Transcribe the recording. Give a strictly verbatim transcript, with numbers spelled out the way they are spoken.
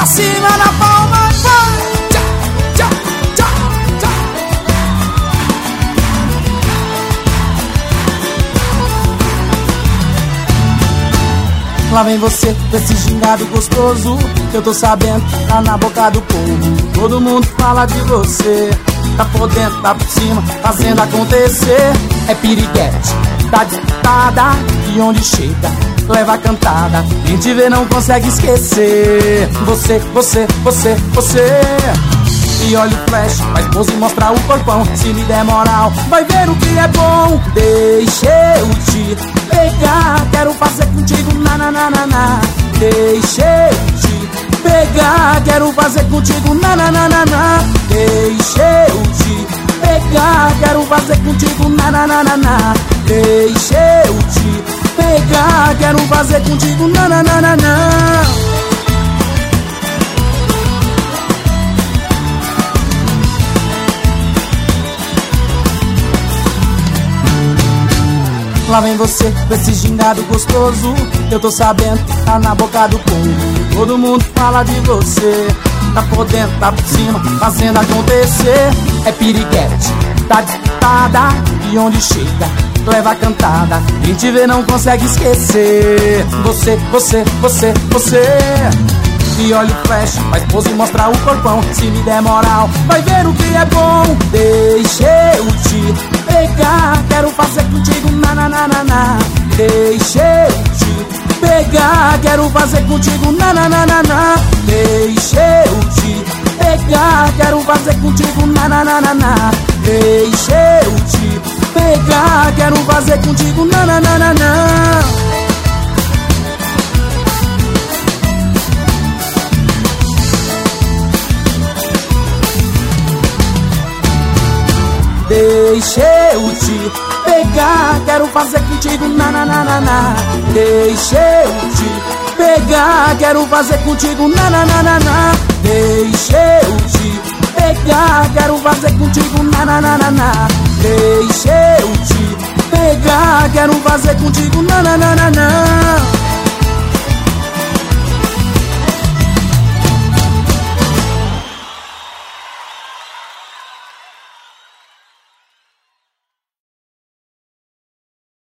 pra cima na palma, vai. Tchá, tchá, tchá, tchá. Lá vem você com esse gingado gostoso, que eu tô sabendo, tá na boca do povo. Todo mundo fala de você, tá por dentro, tá por cima, fazendo acontecer. É piriguete, tá ditada, e onde chega, leva a cantada. Quem te vê não consegue esquecer. Você, você, você, você. E olha o flash, faz pose e mostrar o corpão. Se me der moral, vai ver o que é bom. Deixa eu te pegar, quero fazer contigo na na na na na. Deixa eu te pegar, quero fazer contigo na na na na na. Deixa eu te pegar, quero fazer contigo na na na na na. Deixa eu te pegar, quero fazer contigo na na na na na. Lá vem você com esse gingado gostoso, eu tô sabendo, tá na boca do povo. Todo mundo fala de você, tá por dentro, tá por cima, fazendo acontecer. É piriguete, tá ditada, e onde chega, leva a cantada. Quem te vê não consegue esquecer. Você, você, você, você. E olha o flash, faz pose e mostrar o corpão. Se me der moral, vai ver o que é bom. Deixa eu te pegar, quero fazer contigo na na na na na. Deixa eu te pegar, quero fazer contigo na na na na na. Deixa eu te pegar, quero fazer contigo na na na na na. Deixa eu te pegar, quero fazer contigo na na na na na. Deixa eu te pegar, quero fazer contigo na na na na na. Deixa eu te pegar, quero fazer contigo na na na na na. Deixa eu te pegar, quero fazer contigo na na na na na. Deixa eu te pegar, quero fazer contigo na na na na na.